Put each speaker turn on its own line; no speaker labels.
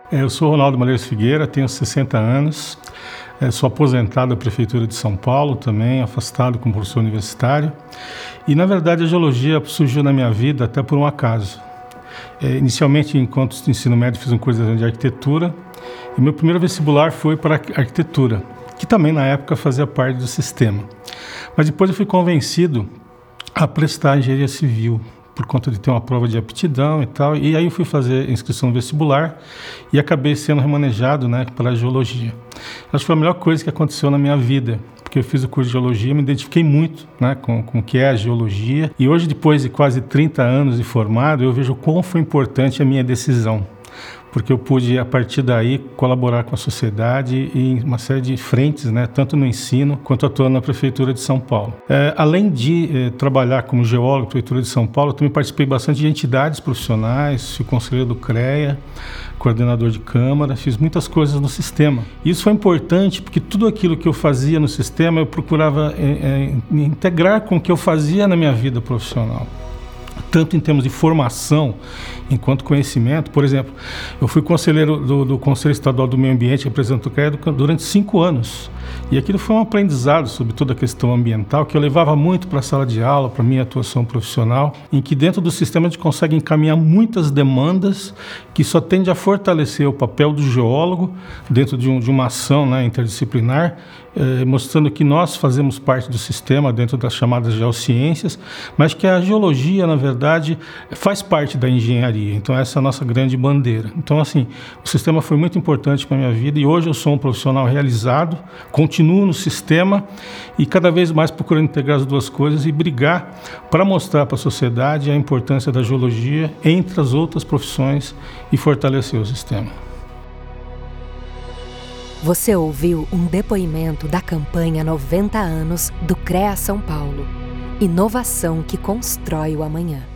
Eu sou Ronaldo Malheiros Figueira, tenho 60 anos, sou aposentado da Prefeitura de São Paulo também, afastado como professor universitário. E, na verdade, a geologia surgiu na minha vida até por um acaso. Inicialmente, enquanto ensino médio, fiz um curso de arquitetura e meu primeiro vestibular foi para arquitetura, que também, na época, fazia parte do sistema. Mas depois eu fui convencido a prestar engenharia civil, por conta de ter uma prova de aptidão e tal. E aí eu fui fazer inscrição no vestibular e acabei sendo remanejado, para a geologia. Acho que foi a melhor coisa que aconteceu na minha vida, porque eu fiz o curso de geologia, me identifiquei muito com o que é a geologia. E hoje, depois de quase 30 anos de formado, eu vejo quão foi importante a minha decisão, porque eu pude, a partir daí, colaborar com a sociedade em uma série de frentes, tanto no ensino quanto atuando na Prefeitura de São Paulo. Além de trabalhar como geólogo na Prefeitura de São Paulo, eu também participei bastante de entidades profissionais, fui conselheiro do CREA, coordenador de Câmara, fiz muitas coisas no sistema. Isso foi importante porque tudo aquilo que eu fazia no sistema, eu procurava me integrar com o que eu fazia na minha vida profissional. Tanto em termos de formação, enquanto conhecimento. Por exemplo, eu fui conselheiro do Conselho Estadual do Meio Ambiente, representante do CREA, durante 5 anos. E aquilo foi um aprendizado sobre toda a questão ambiental que eu levava muito para a sala de aula, para a minha atuação profissional, em que dentro do sistema a gente consegue encaminhar muitas demandas que só tende a fortalecer o papel do geólogo dentro de uma ação interdisciplinar, mostrando que nós fazemos parte do sistema dentro das chamadas geociências, mas que a geologia, na verdade, faz parte da engenharia. Então, essa é a nossa grande bandeira. Então, assim, o sistema foi muito importante para a minha vida e hoje eu sou um profissional realizado, continuo no sistema e cada vez mais procurando integrar as duas coisas e brigar para mostrar para a sociedade a importância da geologia entre as outras profissões e fortalecer o sistema.
Você ouviu um depoimento da campanha 90 anos do CREA São Paulo. Inovação que constrói o amanhã.